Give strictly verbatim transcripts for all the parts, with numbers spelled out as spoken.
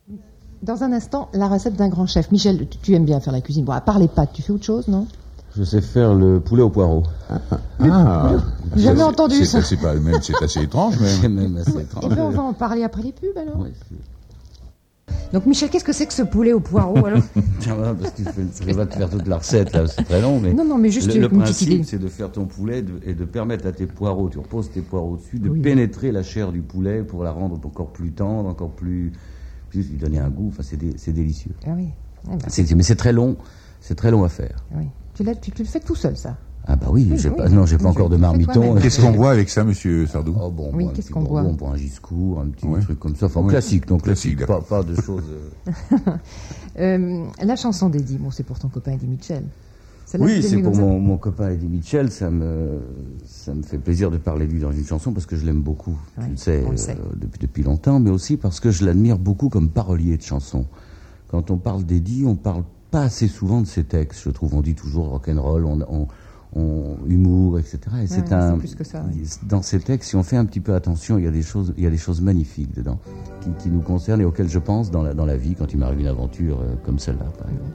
Dans un instant, la recette d'un grand chef. Michel, tu, tu aimes bien faire la cuisine. Bon, à part les pâtes, tu fais autre chose, non? Je sais faire le poulet au poireau. Ah, ah. J'ai jamais entendu c'est, ça. C'est pas le même, c'est assez étrange, même. C'est même assez étrange. Et puis on va en parler après les pubs, alors. Ouais, Donc, Michel, qu'est-ce que c'est que ce poulet au poireau, alors? Tiens, voilà, parce que je vais pas te faire toute la recette, là, c'est très long, mais... Non, non, mais juste le, une le petite principe, idée. c'est de faire ton poulet de, et de permettre à tes poireaux, tu reposes tes poireaux dessus, de Oui. pénétrer la chair du poulet pour la rendre encore plus tendre, encore plus... plus lui donner un goût, enfin, c'est, dé, c'est délicieux. Ah oui. Ah ben, c'est, mais c'est très long, c'est très long à faire. oui. Tu, l'as, tu, tu le fais tout seul, ça? Ah bah oui, oui j'ai oui. pas, non, j'ai pas Oui, encore de tu le fais marmiton. toi-même. Qu'est-ce qu'on boit avec ça, monsieur Sardou? Oh bon, Oui, bon, un qu'est-ce petit qu'on boit? bourbon, bon, un giscourt, un petit Ouais. truc comme ça, enfin Ouais. classique, donc Classique, classique, pas, d'accord. pas de choses... euh, Euh, la chanson d'Eddie, bon, c'est pour ton copain Eddie Mitchell. Celle-là, tu Oui, l'as c'est mis pour comme ça? mon, mon copain Eddie Mitchell, ça me, ça me fait plaisir de parler de lui dans une chanson parce que je l'aime beaucoup, Ouais, tu le sais, on le euh, sait. depuis, depuis longtemps, mais aussi parce que je l'admire beaucoup comme parolier de chansons. Quand on parle d'Eddie, on parle pas assez souvent de ses textes, je trouve, on dit toujours rock'n'roll, on, on, on, humour, et cetera. Et c'est ouais, un, c'est plus que ça, oui. dans ces textes, si on fait un petit peu attention, il y a des choses, il y a des choses magnifiques dedans, qui, qui nous concernent et auxquelles je pense dans la, dans la vie quand il m'arrive une aventure euh, comme celle-là, par exemple.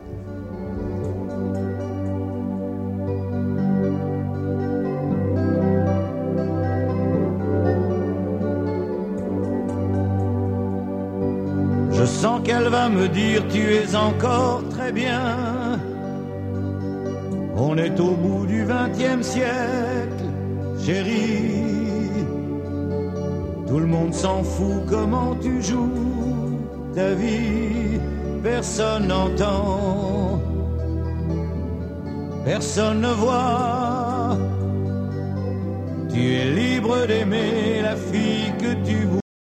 Je sens qu'elle va me dire tu es encore très bien. On est au bout du vingtième siècle, chérie. Tout le monde s'en fout comment tu joues ta vie. Personne n'entend, personne ne voit. Tu es libre d'aimer la fille que tu